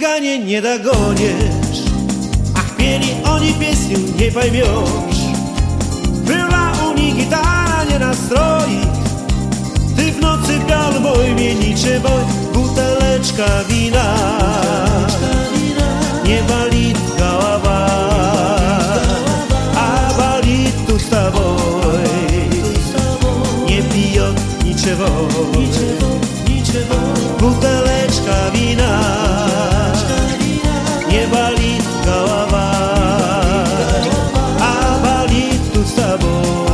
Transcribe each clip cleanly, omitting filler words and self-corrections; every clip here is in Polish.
cyganie nie dogoniesz, ach mieli oni pieśnię, nie pojmiesz. Była u nich gitara, nie nastroi, ty w nocy piał boj, mieniczy boj, buteleczka wina, nie balit gałaba, a balit tu z tobą, nie piją niczego, buteleczka wina, nie balit gałaba, a balit tu z tobą,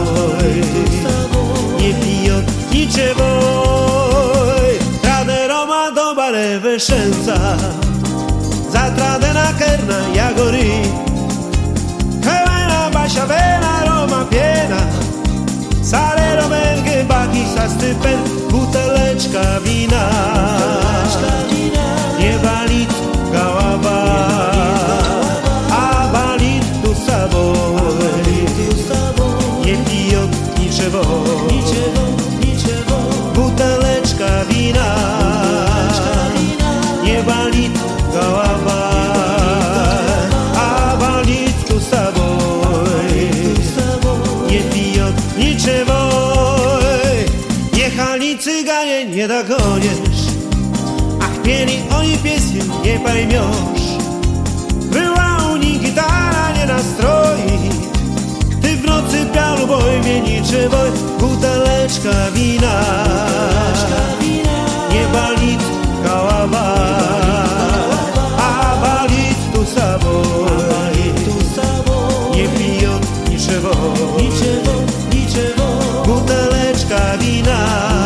nie piją niczego. Trade Roma do bare Wyszenca, zatrade na kerna jagory, Helena Basia Vena Roma piena, sale romerge baki sa stypen, buteleczka wina, nie balit gałaba, a balit tu z tobą, nie piją niczego, buteleczka wina, nie balit gałaba, a balit tu z tobą, nie piją niczego. Jechali cyganie, nie dogoniesz, ach mieli oni pieśń, nie pojmiesz. Była u nich gitara, nie nastroi, ty w nocy piał boj, mieniczy boj, buteleczka wina, nie balit gałaba, a balit tu z tobą, nie piją niczego, buteleczka wina,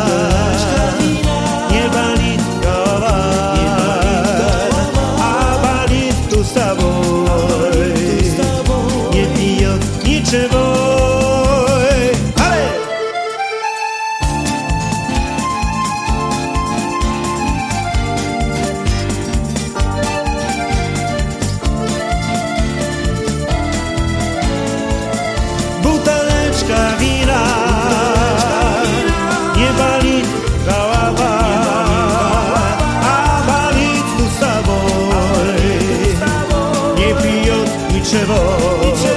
nie balit gałaba, a balit tu z tobą, nie piją niczego. Buteleczka wina, nie balit gałaba, a balit tu z tobą, nie piją niczego.